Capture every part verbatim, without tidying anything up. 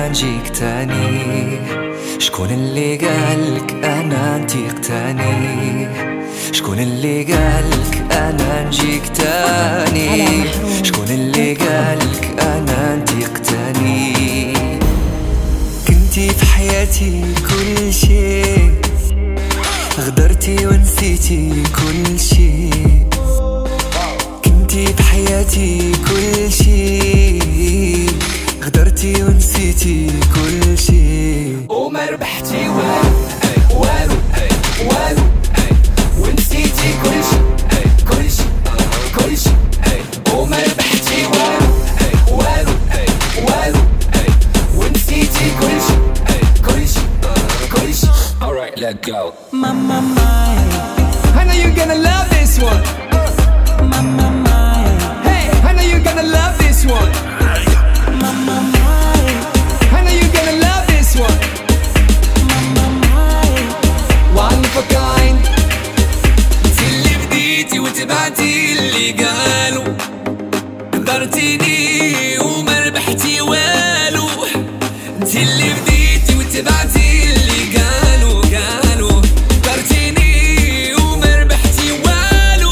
انا نجيك تاني. شكون اللي قالك انا نطيق تاني؟ شكون اللي قالك انا نجيك تاني؟ شكون اللي قالك انا نطيق تاني؟ كنتي في حياتي كل شيء، غدرتي ونسيتي كل شيء. كنتي في حياتي كل شيء، غدرتي ونسيتي كل شيء. وما ربحتي والو والو والو، ونسيتي كل شيء كل شيء كل شيء. وما ربحتي والو والو والو، ونسيتي كل شيء كل شيء كل شيء. Alright, let go. Mama mia, I know you're gonna love this one. mama mia, Hey, I know you're gonna love this one. mama mia, I know you're gonna love this one. mama mia. One of a kind. انتي اللي بديتي وتبعتي اللي قالوا، قدرتيني وما ربحتي والو. انتي اللي بديتي وتبعتي اللي قالوا قالوا، قدرتيني وما ربحتي والو.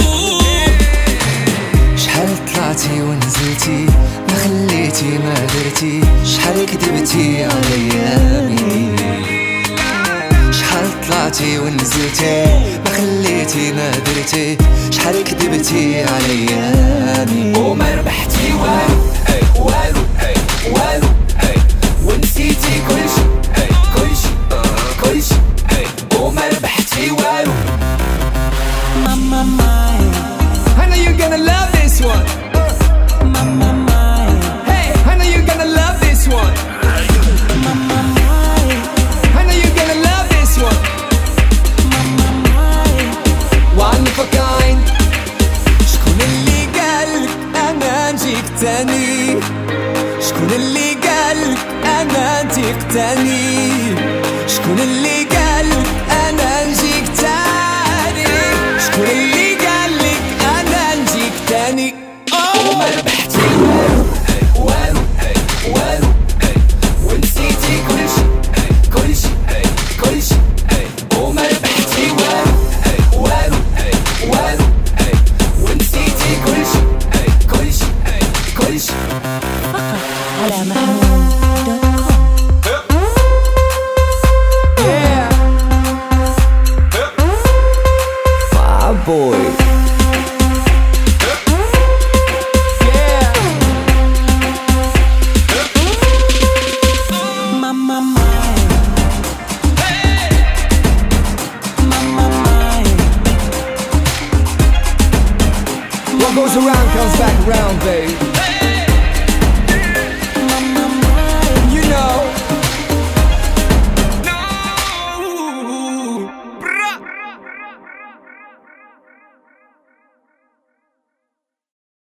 شحال طلعتي ونزلتي، ما خليتي ما درتي. شحال كذبتي عليامي، شحال طلعتي ونزلتي، ما خليتي ما درتي. شحال كذبتي عليامي، وما ربحتي والو والو والو، ونسيتي كل شيء كل شيء كل شيء. وما ربحتي والو. Mama mia, I know you're gonna love this one. mama mia, Hey, I know you're gonna love this one. mama mia, I know you're gonna love this one. mama mia. One of a kind. شكون اللي قالك انا نجيك تاني؟ شكون اللي قالك انا نطيق تاني؟ شكون اللي قالك انا نجيك تاني؟ شكون اللي قالك انا نجيك تاني؟ وما ربحتي والو والو والو، ونسيتي كل شيء كل شيء كل شيء. وما ربحتي والو والو والو، ونسيتي كل شيء كل شيء كل شيء. على محمود دوت كوم. Yeah. My boy. Yeah. Mama mia, mama mia. What goes around comes back around, babe.